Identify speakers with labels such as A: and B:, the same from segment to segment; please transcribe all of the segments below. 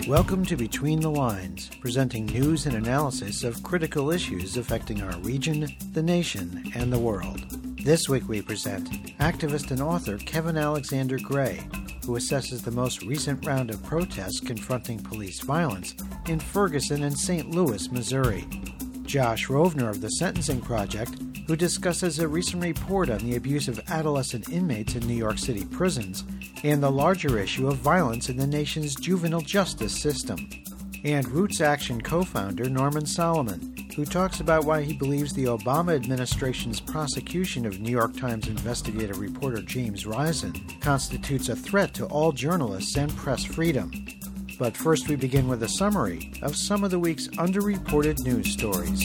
A: Welcome to Between the Lines, presenting news and analysis of critical issues affecting our region, the nation, and the world. This week we present activist and author Kevin Alexander Gray, who assesses the most recent round of protests confronting police violence in Ferguson and St. Louis, Missouri. Josh Rovner of the Sentencing Project, who discusses a recent report on the abuse of adolescent inmates in New York City prisons and the larger issue of violence in the nation's juvenile justice system. And Roots Action co-founder Norman Solomon, who talks about why he believes the Obama administration's prosecution of New York Times investigative reporter James Risen constitutes a threat to all journalists and press freedom. But first we begin with a summary of some of the week's underreported news stories.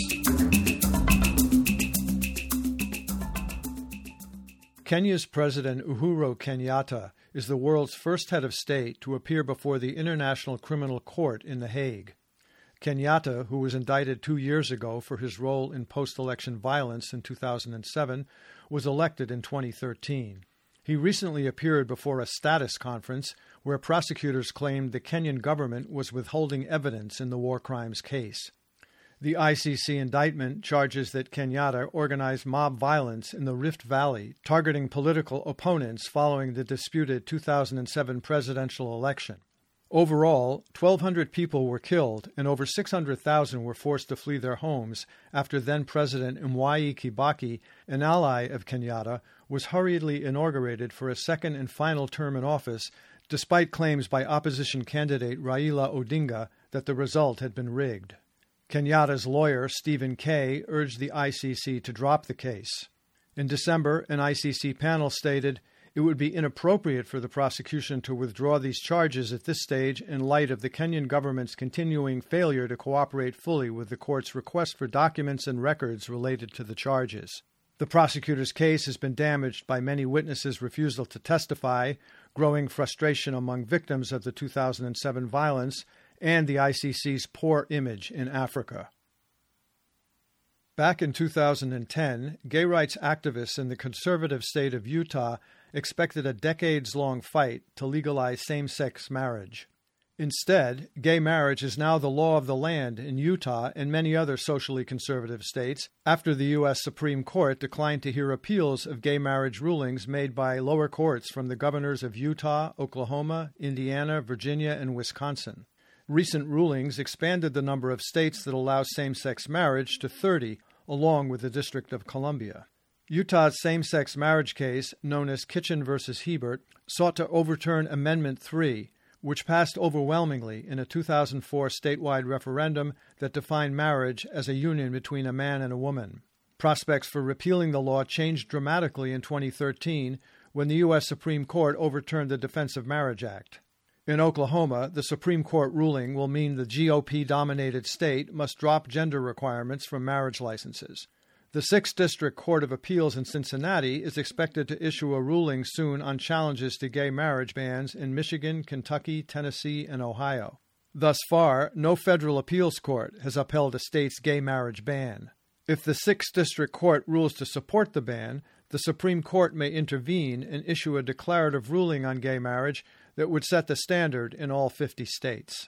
B: Kenya's President Uhuru Kenyatta is the world's first head of state to appear before the International Criminal Court in The Hague. Kenyatta, who was indicted 2 years ago for his role in post-election violence in 2007, was elected in 2013. He recently appeared before a status conference where prosecutors claimed the Kenyan government was withholding evidence in the war crimes case. The ICC indictment charges that Kenyatta organized mob violence in the Rift Valley, targeting political opponents following the disputed 2007 presidential election. Overall, 1,200 people were killed and over 600,000 were forced to flee their homes after then-President Mwai Kibaki, an ally of Kenyatta, was hurriedly inaugurated for a second and final term in office, despite claims by opposition candidate Raila Odinga that the result had been rigged. Kenyatta's lawyer, Stephen Kay, urged the ICC to drop the case. In December, an ICC panel stated, "It would be inappropriate for the prosecution to withdraw these charges at this stage in light of the Kenyan government's continuing failure to cooperate fully with the court's request for documents and records related to the charges." The prosecutor's case has been damaged by many witnesses' refusal to testify, growing frustration among victims of the 2007 violence, and the ICC's poor image in Africa. Back in 2010, gay rights activists in the conservative state of Utah expected a decades-long fight to legalize same-sex marriage. Instead, gay marriage is now the law of the land in Utah and many other socially conservative states after the U.S. Supreme Court declined to hear appeals of gay marriage rulings made by lower courts from the governors of Utah, Oklahoma, Indiana, Virginia, and Wisconsin. Recent rulings expanded the number of states that allow same-sex marriage to 30, along with the District of Columbia. Utah's same-sex marriage case, known as Kitchen v. Hebert, sought to overturn Amendment 3, which passed overwhelmingly in a 2004 statewide referendum that defined marriage as a union between a man and a woman. Prospects for repealing the law changed dramatically in 2013 when the U.S. Supreme Court overturned the Defense of Marriage Act. In Oklahoma, the Supreme Court ruling will mean the GOP-dominated state must drop gender requirements from marriage licenses. The 6th District Court of Appeals in Cincinnati is expected to issue a ruling soon on challenges to gay marriage bans in Michigan, Kentucky, Tennessee, and Ohio. Thus far, no federal appeals court has upheld a state's gay marriage ban. If the 6th District Court rules to support the ban, the Supreme Court may intervene and issue a declarative ruling on gay marriage that would set the standard in all 50 states.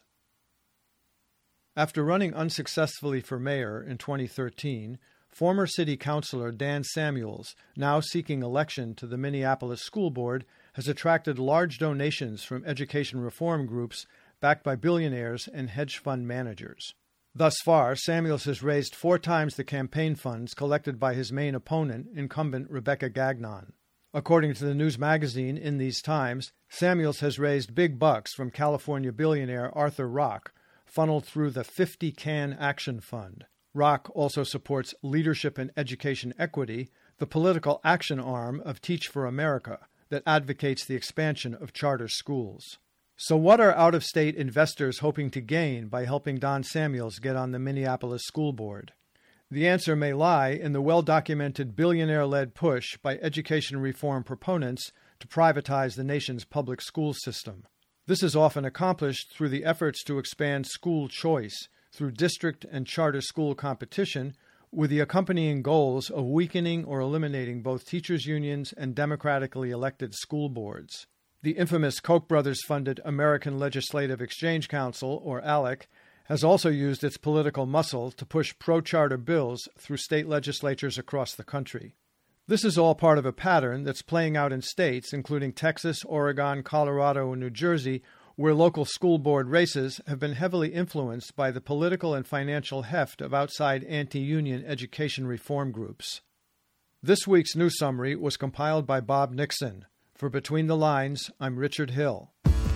B: After running unsuccessfully for mayor in 2013, former city councilor Dan Samuels, now seeking election to the Minneapolis School Board, has attracted large donations from education reform groups backed by billionaires and hedge fund managers. Thus far, Samuels has raised 4 times the campaign funds collected by his main opponent, incumbent Rebecca Gagnon. According to the news magazine In These Times, Samuels has raised big bucks from California billionaire Arthur Rock, funneled through the 50 Can Action Fund. Rock also supports Leadership and Education Equity, the political action arm of Teach for America that advocates the expansion of charter schools. So what are out-of-state investors hoping to gain by helping Don Samuels get on the Minneapolis School Board? The answer may lie in the well-documented billionaire-led push by education reform proponents to privatize the nation's public school system. This is often accomplished through the efforts to expand school choice through district and charter school competition, with the accompanying goals of weakening or eliminating both teachers' unions and democratically elected school boards. The infamous Koch brothers-funded American Legislative Exchange Council, or ALEC, has also used its political muscle to push pro-charter bills through state legislatures across the country. This is all part of a pattern that's playing out in states, including Texas, Oregon, Colorado, and New Jersey, where local school board races have been heavily influenced by the political and financial heft of outside anti-union education reform groups. This week's news summary was compiled by Bob Nixon. For Between the Lines, I'm Richard Hill.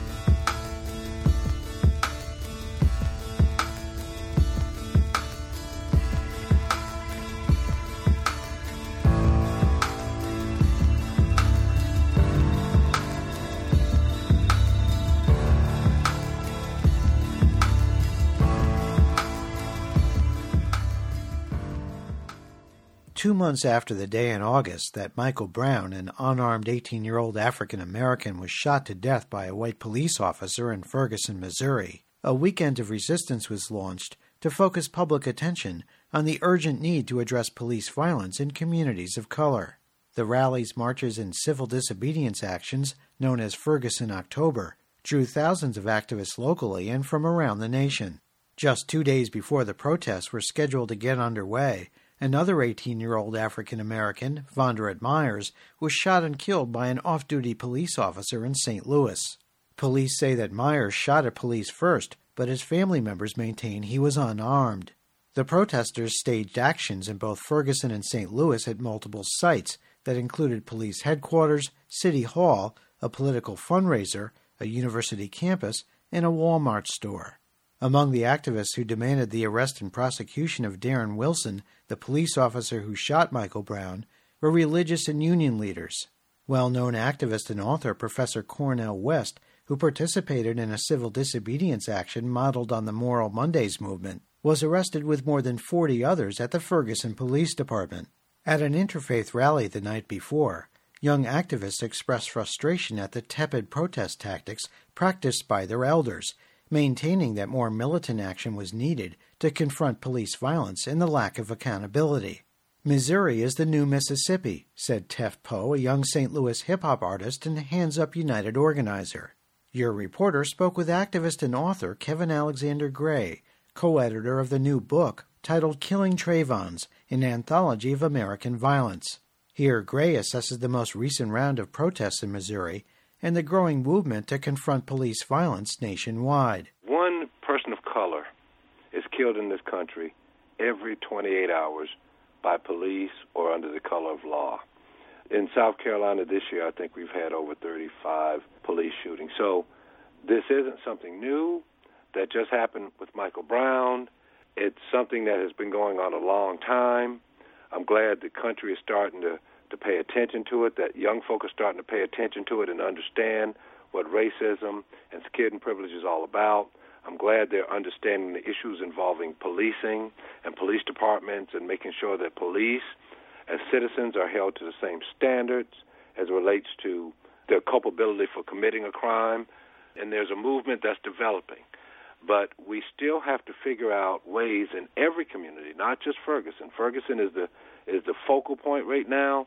A: Two months after the day in August that Michael Brown, an unarmed 18-year-old African-American, was shot to death by a white police officer in Ferguson, Missouri, a weekend of resistance was launched to focus public attention on the urgent need to address police violence in communities of color. The rallies, marches, and civil disobedience actions, known as Ferguson October, drew thousands of activists locally and from around the nation. Just 2 days before the protests were scheduled to get underway, another 18-year-old African-American, Vonderett Myers, was shot and killed by an off-duty police officer in St. Louis. Police say that Myers shot at police first, but his family members maintain he was unarmed. The protesters staged actions in both Ferguson and St. Louis at multiple sites that included police headquarters, City Hall, a political fundraiser, a university campus, and a Walmart store. Among the activists who demanded the arrest and prosecution of Darren Wilson, the police officer who shot Michael Brown, were religious and union leaders. Well-known activist and author Professor Cornel West, who participated in a civil disobedience action modeled on the Moral Mondays movement, was arrested with more than 40 others at the Ferguson Police Department. At an interfaith rally the night before, young activists expressed frustration at the tepid protest tactics practiced by their elders, maintaining that more militant action was needed to confront police violence and the lack of accountability. Missouri is the new Mississippi, said Tef Poe, a young St. Louis hip-hop artist and Hands Up United organizer. Your reporter spoke with activist and author Kevin Alexander Gray, co-editor of the new book titled Killing Trayvons, an anthology of American violence. Here, Gray assesses the most recent round of protests in Missouri and the growing movement to confront police violence nationwide.
C: One person of color is killed in this country every 28 hours by police or under the color of law. In South Carolina this year, I think we've had over 35 police shootings. So this isn't something new that just happened with Michael Brown. It's something that has been going on a long time. I'm glad the country is starting to pay attention to it, that young folk are starting to pay attention to it and understand what racism and skid and privilege is all about. I'm glad they're understanding the issues involving policing and police departments and making sure that police as citizens are held to the same standards as it relates to their culpability for committing a crime. And there's a movement that's developing. But we still have to figure out ways in every community, not just Ferguson. Ferguson is the focal point right now,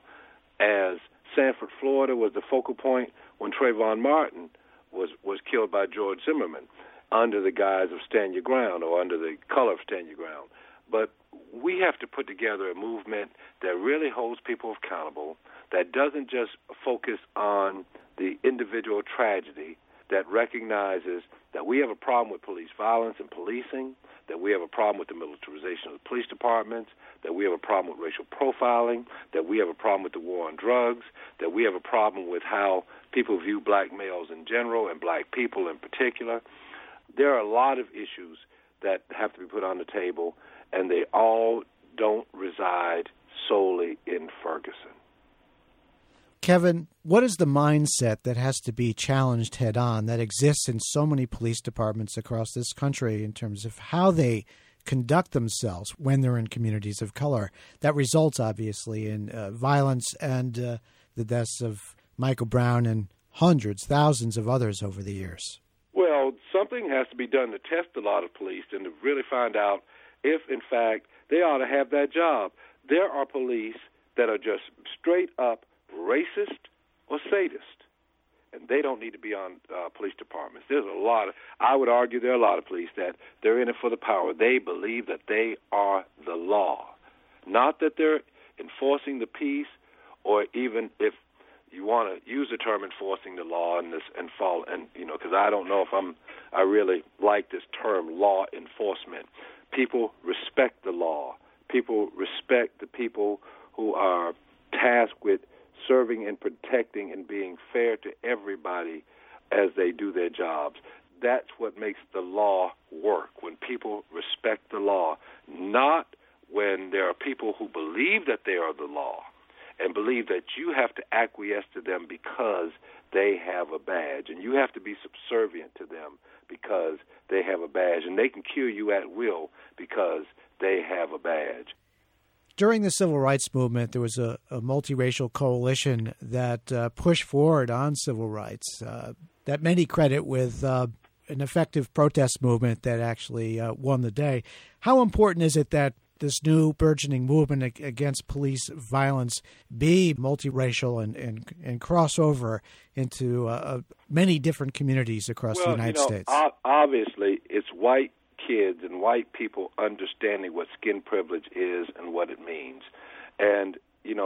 C: as Sanford, Florida was the focal point when Trayvon Martin was killed by George Zimmerman under the guise of Stand Your Ground or under the color of Stand Your Ground. But we have to put together a movement that really holds people accountable, that doesn't just focus on the individual tragedy, that recognizes that we have a problem with police violence and policing, that we have a problem with the militarization of the police departments, that we have a problem with racial profiling, that we have a problem with the war on drugs, that we have a problem with how people view black males in general and black people in particular. There are a lot of issues that have to be put on the table, and they all don't reside solely in Ferguson.
A: Kevin, what is the mindset that has to be challenged head-on that exists in so many police departments across this country in terms of how they conduct themselves when they're in communities of color? That results, obviously, in violence and the deaths of Michael Brown and hundreds, thousands of others over the years.
C: Well, something has to be done to test a lot of police and to really find out if, in fact, they ought to have that job. There are police that are just straight up racist or sadist. and they don't need to be on police departments. I would argue there are a lot of police that they're in it for the power. They believe that they are the law, not that they're enforcing the peace, or even if you want to use the term enforcing the law because I don't know if I really like this term law enforcement. People respect the law. People respect the people who are tasked with serving and protecting and being fair to everybody as they do their jobs. That's what makes the law work, when people respect the law, not when there are people who believe that they are the law and believe that you have to acquiesce to them because they have a badge, and you have to be subservient to them because they have a badge, and they can kill you at will because they have a badge.
A: During the Civil Rights Movement, there was a multiracial coalition that pushed forward on civil rights that many credit with an effective protest movement that actually won the day. How important is it that this new burgeoning movement against police violence be multiracial and cross over into many different communities across the United States?
C: Obviously, it's white kids and white people understanding what skin privilege is and what it means. And,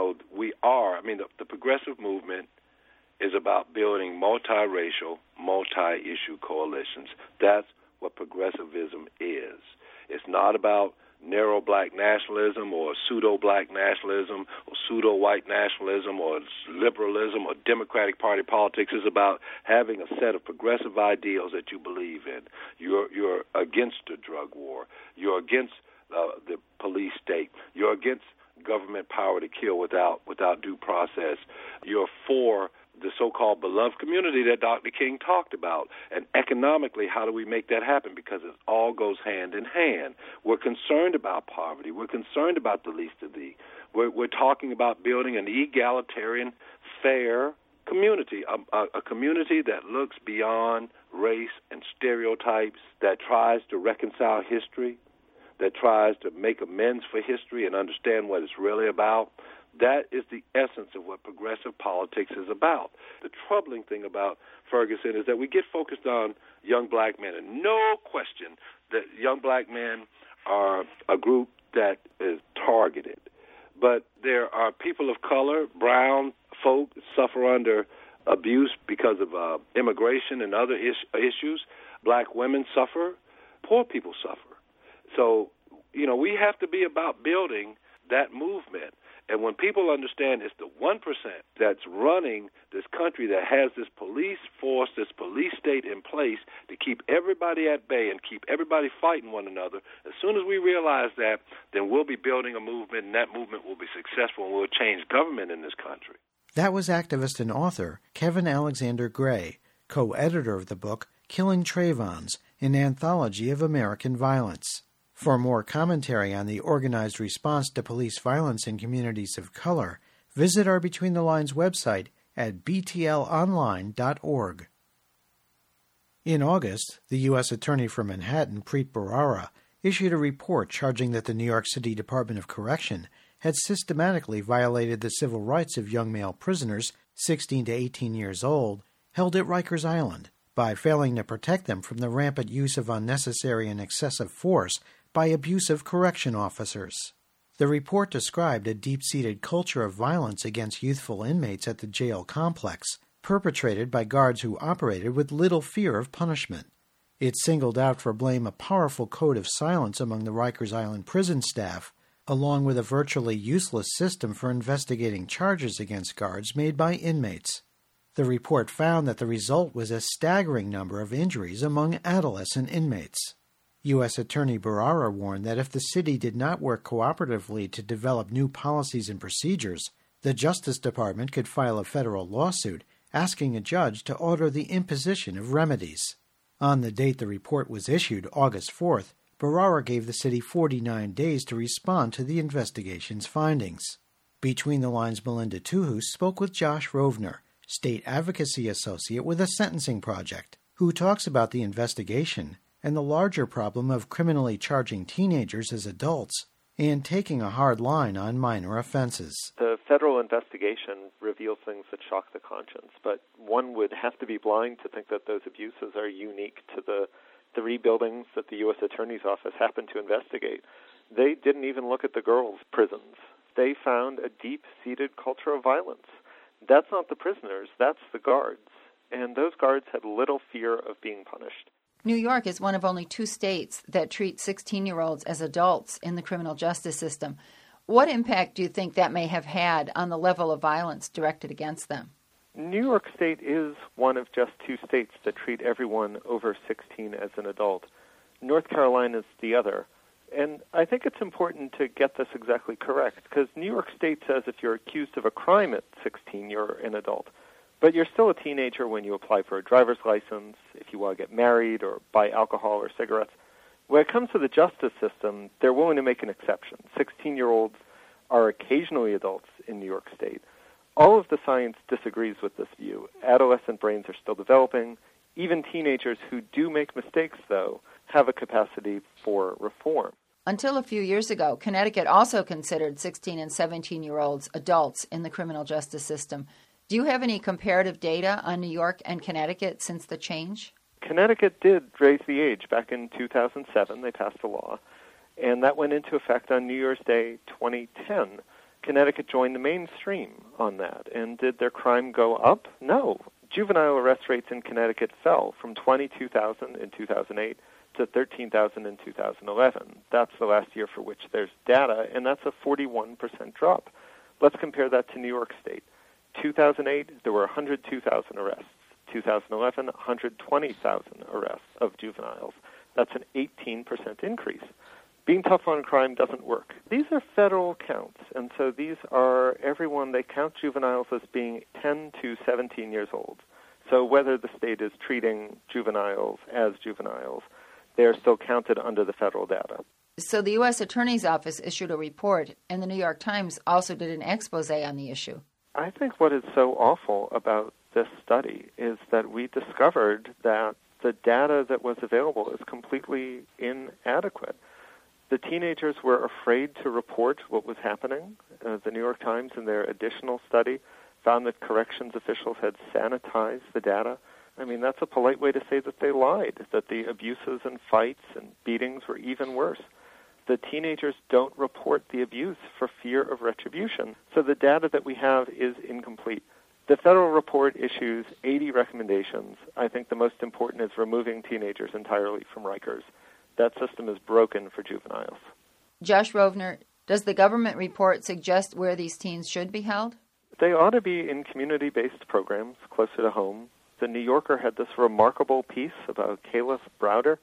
C: the progressive movement is about building multiracial, multi-issue coalitions. That's what progressivism is. It's not about narrow black nationalism or pseudo-black nationalism or pseudo-white nationalism or liberalism or Democratic Party politics. It's about having a set of progressive ideals that you believe in. You're against the drug war. You're against the police state. You're against government power to kill without due process. You're for the so-called beloved community that Dr. King talked about. And economically, how do we make that happen? Because it all goes hand in hand. We're concerned about poverty. We're concerned about the least of thee. We're talking about building an egalitarian, fair community, a community that looks beyond race and stereotypes, that tries to reconcile history, that tries to make amends for history and understand what it's really about. That is the essence of what progressive politics is about. The troubling thing about Ferguson is that we get focused on young black men, and no question that young black men are a group that is targeted. But there are people of color, brown folk, suffer under abuse because of immigration and other issues. Black women suffer. Poor people suffer. So, we have to be about building that movement. And when people understand it's the 1% that's running this country, that has this police force, this police state in place to keep everybody at bay and keep everybody fighting one another, as soon as we realize that, then we'll be building a movement, and that movement will be successful, and we'll change government in this country.
A: That was activist and author Kevin Alexander Gray, co-editor of the book Killing Trayvons, an anthology of American violence. For more commentary on the organized response to police violence in communities of color, visit our Between the Lines website at btlonline.org. In August, the U.S. Attorney for Manhattan, Preet Bharara, issued a report charging that the New York City Department of Correction had systematically violated the civil rights of young male prisoners 16 to 18 years old held at Rikers Island by failing to protect them from the rampant use of unnecessary and excessive force by abusive correction officers. The report described a deep-seated culture of violence against youthful inmates at the jail complex, perpetrated by guards who operated with little fear of punishment. It singled out for blame a powerful code of silence among the Rikers Island prison staff, along with a virtually useless system for investigating charges against guards made by inmates. The report found that the result was a staggering number of injuries among adolescent inmates. U.S. Attorney Bharara warned that if the city did not work cooperatively to develop new policies and procedures, the Justice Department could file a federal lawsuit asking a judge to order the imposition of remedies. On the date the report was issued, August 4th, Bharara gave the city 49 days to respond to the investigation's findings. Between the Lines' Melinda Tuhus spoke with Josh Rovner, state advocacy associate with the Sentencing Project, who talks about the investigation and the larger problem of criminally charging teenagers as adults and taking a hard line on minor offenses.
D: The federal investigation reveals things that shock the conscience, but one would have to be blind to think that those abuses are unique to the 3 buildings that the U.S. Attorney's Office happened to investigate. They didn't even look at the girls' prisons. They found a deep-seated culture of violence. That's not the prisoners, that's the guards. And those guards had little fear of being punished.
E: New York is one of only 2 states that treat 16-year-olds as adults in the criminal justice system. What impact do you think that may have had on the level of violence directed against them?
D: New York State is one of just 2 states that treat everyone over 16 as an adult. North Carolina is the other. And I think it's important to get this exactly correct, because New York State says if you're accused of a crime at 16, you're an adult. But you're still a teenager when you apply for a driver's license, if you want to get married or buy alcohol or cigarettes. When it comes to the justice system, they're willing to make an exception. 16-year-olds are occasionally adults in New York State. All of the science disagrees with this view. Adolescent brains are still developing. Even teenagers who do make mistakes, though, have a capacity for reform.
E: Until a few years ago, Connecticut also considered 16 and 17-year-olds adults in the criminal justice system. Do you have any comparative data on New York and Connecticut since the change?
D: Connecticut did raise the age back in 2007. They passed a law, and that went into effect on New Year's Day 2010. Connecticut joined the mainstream on that. And did their crime go up? No. Juvenile arrest rates in Connecticut fell from 22,000 in 2008 to 13,000 in 2011. That's the last year for which there's data, and that's a 41% drop. Let's compare that to New York State. 2008, there were 102,000 arrests. 2011, 120,000 arrests of juveniles. That's an 18% increase. Being tough on crime doesn't work. These are federal counts, and so these are everyone. They count juveniles as being 10 to 17 years old. So whether the state is treating juveniles as juveniles, they are still counted under the federal data.
E: So the U.S. Attorney's Office issued a report, and the New York Times also did an expose on the issue.
D: I think what is so awful about this study is that we discovered that the data that was available is completely inadequate. The teenagers were afraid to report what was happening. The New York Times, in their additional study, found that corrections officials had sanitized the data. I mean, that's a polite way to say that they lied, that the abuses and fights and beatings were even worse. The teenagers don't report the abuse for fear of retribution. So the data that we have is incomplete. The federal report issues 80 recommendations. I think the most important is removing teenagers entirely from Rikers. That system is broken for juveniles.
E: Josh Rovner, does the government report suggest where these teens should be held?
D: They ought to be in community-based programs closer to home. The New Yorker had this remarkable piece about Caliph Browder.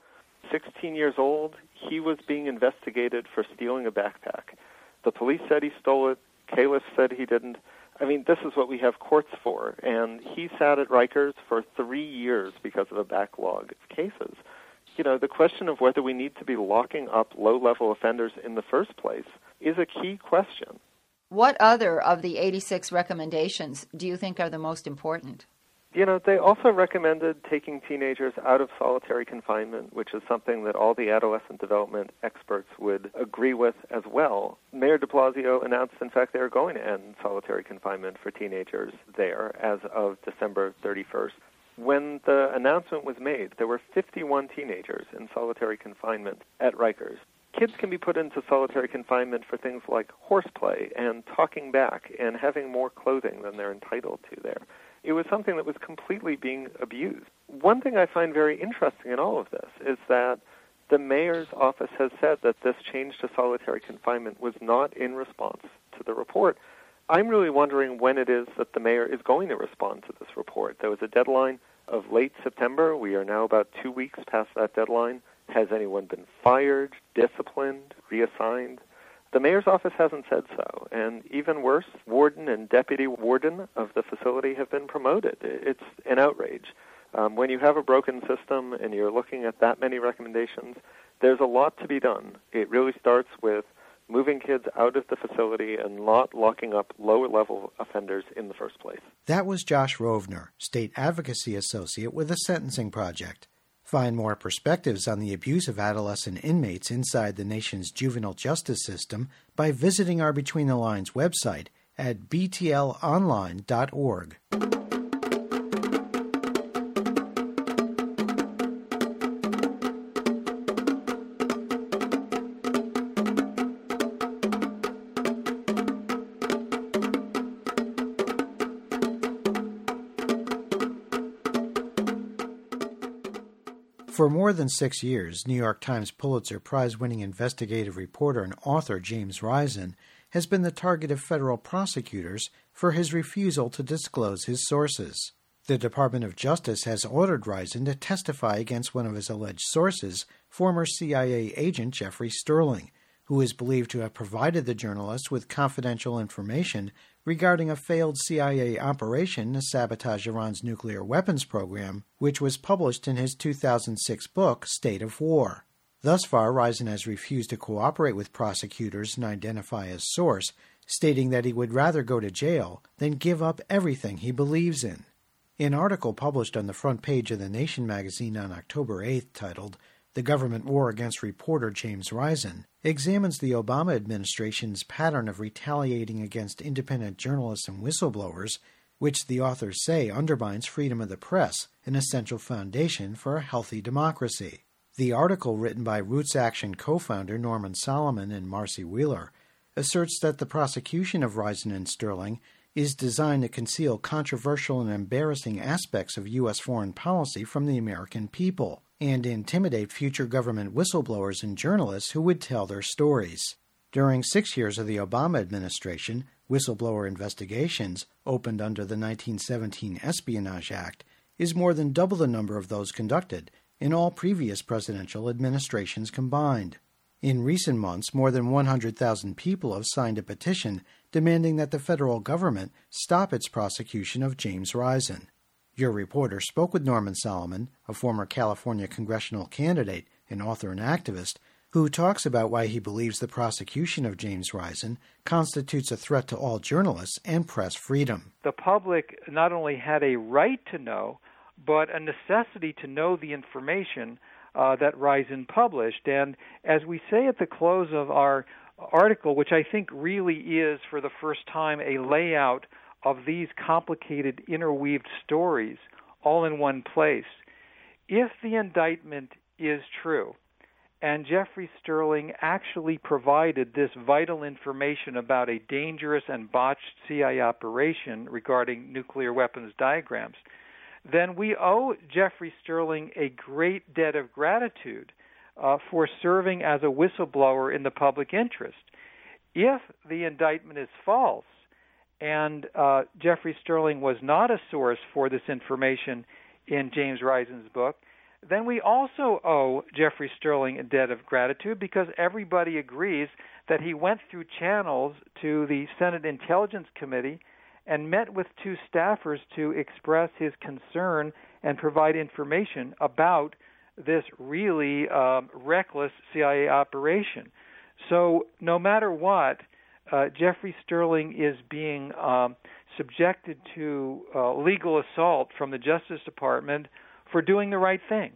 D: 16 years old, he was being investigated for stealing a backpack. The police said he stole it. Caliph said he didn't. I mean, this is what we have courts for. And he sat at Rikers for 3 years because of a backlog of cases. You know, the question of whether we need to be locking up low-level offenders in the first place is a key question.
E: What other of the 86 recommendations do you think are the most important?
D: You know, they also recommended taking teenagers out of solitary confinement, which is something that all the adolescent development experts would agree with as well. Mayor de Blasio announced, in fact, they are going to end solitary confinement for teenagers there as of December 31st. When the announcement was made, there were 51 teenagers in solitary confinement at Rikers. Kids can be put into solitary confinement for things like horseplay and talking back and having more clothing than they're entitled to there. It was something that was completely being abused. One thing I find very interesting in all of this is that the mayor's office has said that this change to solitary confinement was not in response to the report. I'm really wondering when it is that the mayor is going to respond to this report. There was a deadline of late September. We are now about 2 weeks past that deadline. Has anyone been fired, disciplined, reassigned? The mayor's office hasn't said so, and even worse, warden and deputy warden of the facility have been promoted. It's an outrage. When you have a broken system and you're looking at that many recommendations, there's a lot to be done. It really starts with moving kids out of the facility and not locking up lower-level offenders in the first place.
A: That was Josh Rovner, State Advocacy Associate with the Sentencing Project. Find more perspectives on the abuse of adolescent inmates inside the nation's juvenile justice system by visiting our Between the Lines website at btlonline.org. For more than 6 years, New York Times Pulitzer Prize-winning investigative reporter and author James Risen has been the target of federal prosecutors for his refusal to disclose his sources. The Department of Justice has ordered Risen to testify against one of his alleged sources, former CIA agent Jeffrey Sterling, who is believed to have provided the journalist with confidential information regarding a failed CIA operation to sabotage Iran's nuclear weapons program, which was published in his 2006 book, State of War. Thus far, Risen has refused to cooperate with prosecutors and identify his source, stating that he would rather go to jail than give up everything he believes in. An article published on the front page of The Nation magazine on October 8th, titled The Government War Against Reporter James Risen, examines the Obama administration's pattern of retaliating against independent journalists and whistleblowers, which the authors say undermines freedom of the press, an essential foundation for a healthy democracy. The article, written by Roots Action co-founder Norman Solomon and Marcy Wheeler, asserts that the prosecution of Risen and Sterling is designed to conceal controversial and embarrassing aspects of U.S. foreign policy from the American people, and intimidate future government whistleblowers and journalists who would tell their stories. During 6 years of the Obama administration, whistleblower investigations, opened under the 1917 Espionage Act, is more than double the number of those conducted in all previous presidential administrations combined. In recent months, more than 100,000 people have signed a petition demanding that the federal government stop its prosecution of James Risen. Your reporter spoke with Norman Solomon, a former California congressional candidate, an author and activist, who talks about why he believes the prosecution of James Risen constitutes a threat to all journalists and press freedom.
F: The public not only had a right to know, but a necessity to know the information that Risen published. And as we say at the close of our article, which I think really is for the first time a layout of these complicated interweaved stories all in one place, if the indictment is true, and Jeffrey Sterling actually provided this vital information about a dangerous and botched CIA operation regarding nuclear weapons diagrams, then we owe Jeffrey Sterling a great debt of gratitude for serving as a whistleblower in the public interest. If the indictment is false, and Jeffrey Sterling was not a source for this information in James Risen's book, then we also owe Jeffrey Sterling a debt of gratitude because everybody agrees that he went through channels to the Senate Intelligence Committee and met with two staffers to express his concern and provide information about this really reckless CIA operation. So no matter what, Jeffrey Sterling is being subjected to legal assault from the Justice Department for doing the right thing.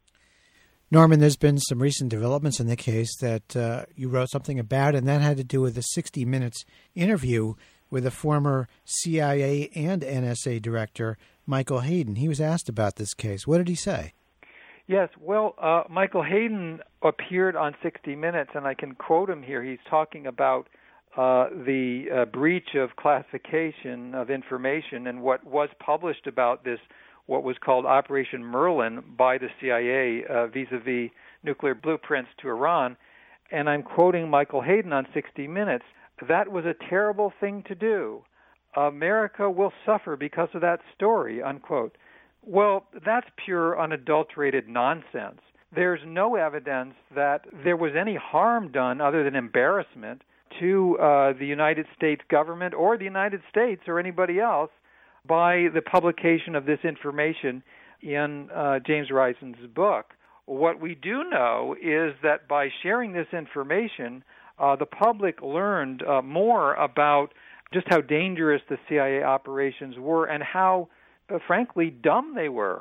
A: Norman, there's been some recent developments in the case that you wrote something about, and that had to do with a 60 Minutes interview with a former CIA and NSA director, Michael Hayden. He was asked about this case. What did he say?
F: Yes, well, Michael Hayden appeared on 60 Minutes, and I can quote him here. He's talking about the breach of classification of information and what was published about this, what was called Operation Merlin by the CIA vis-a-vis nuclear blueprints to Iran. And I'm quoting Michael Hayden on 60 Minutes. That was a terrible thing to do. America will suffer because of that story, unquote. Well, that's pure, unadulterated nonsense. There's no evidence that there was any harm done other than embarrassment to the United States government or the United States or anybody else by the publication of this information in James Risen's book. What we do know is that by sharing this information, the public learned more about just how dangerous the CIA operations were and how, frankly, dumb they were.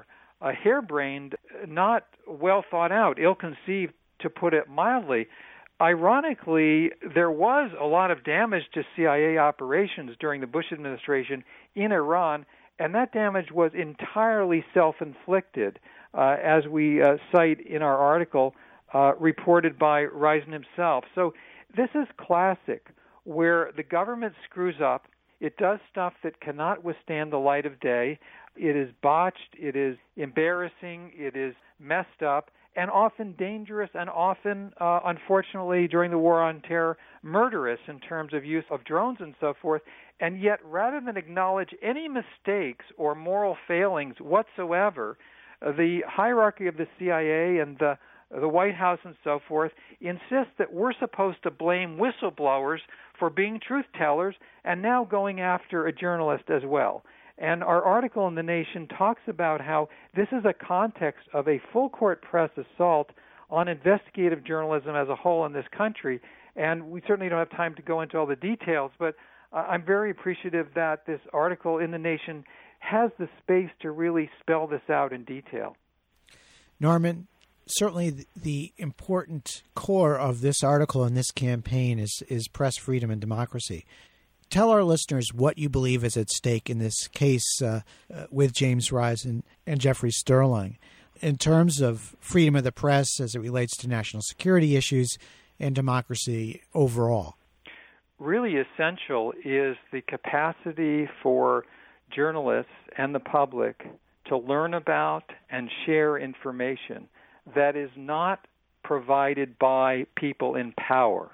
F: harebrained, not well thought out, ill-conceived, to put it mildly. Ironically, there was a lot of damage to CIA operations during the Bush administration in Iran, and that damage was entirely self-inflicted, as we cite in our article, reported by Risen himself. So this is classic, where the government screws up. It does stuff that cannot withstand the light of day. It is botched, it is embarrassing, it is messed up, and often dangerous, and often, unfortunately, during the War on Terror, murderous in terms of use of drones and so forth. And yet, rather than acknowledge any mistakes or moral failings whatsoever, the hierarchy of the CIA and the White House and so forth insists that we're supposed to blame whistleblowers for being truth tellers, and now going after a journalist as well. And our article in The Nation talks about how this is a context of a full-court press assault on investigative journalism as a whole in this country. And we certainly don't have time to go into all the details, but I'm very appreciative that this article in The Nation has the space to really spell this out in detail.
A: Norman, certainly the important core of this article and this campaign is press freedom and democracy. Tell our listeners what you believe is at stake in this case with James Risen and Jeffrey Sterling in terms of freedom of the press as it relates to national security issues and democracy overall.
F: Really essential is the capacity for journalists and the public to learn about and share information that is not provided by people in power.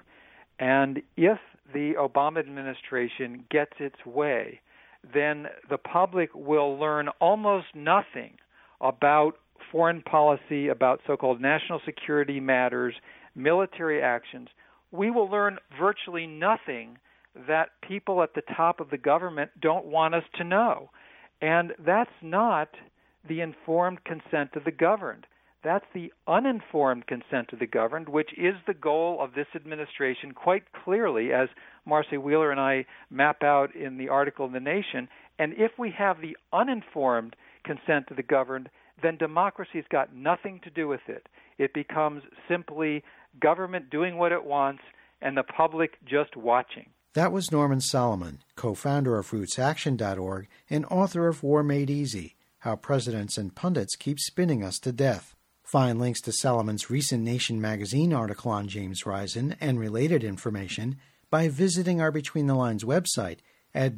F: And if the Obama administration gets its way, then the public will learn almost nothing about foreign policy, about so-called national security matters, military actions. We will learn virtually nothing that people at the top of the government don't want us to know. And that's not the informed consent of the governed. That's the uninformed consent of the governed, which is the goal of this administration quite clearly, as Marcy Wheeler and I map out in the article in The Nation. And if we have the uninformed consent of the governed, then democracy's got nothing to do with it. It becomes simply government doing what it wants and the public just watching.
A: That was Norman Solomon, co-founder of RootsAction.org and author of War Made Easy, How Presidents and Pundits Keep Spinning Us to Death. Find links to Solomon's recent Nation magazine article on James Risen and related information by visiting our Between the Lines website at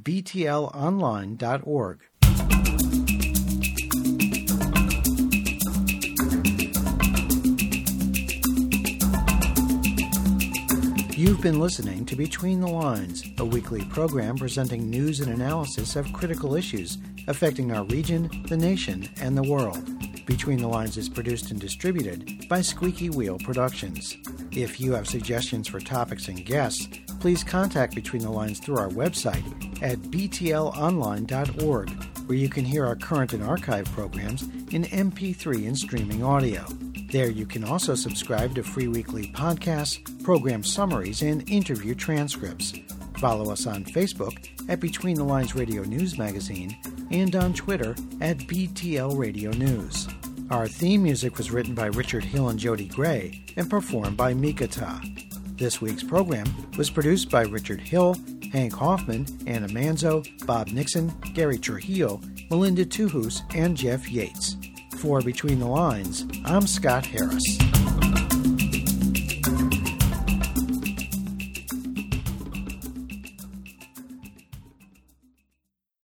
A: btlonline.org. You've been listening to Between the Lines, a weekly program presenting news and analysis of critical issues affecting our region, the nation, and the world. Between the Lines is produced and distributed by Squeaky Wheel Productions. If you have suggestions for topics and guests, please contact Between the Lines through our website at btlonline.org, where you can hear our current and archive programs in MP3 and streaming audio. There you can also subscribe to free weekly podcasts, program summaries, and interview transcripts. Follow us on Facebook at Between the Lines Radio News Magazine and on Twitter at BTL Radio News. Our theme music was written by Richard Hill and Jody Gray and performed by Mikata. This week's program was produced by Richard Hill, Hank Hoffman, Anna Manzo, Bob Nixon, Gary Trujillo, Melinda Tuhus, and Jeff Yates. For Between the Lines, I'm Scott Harris.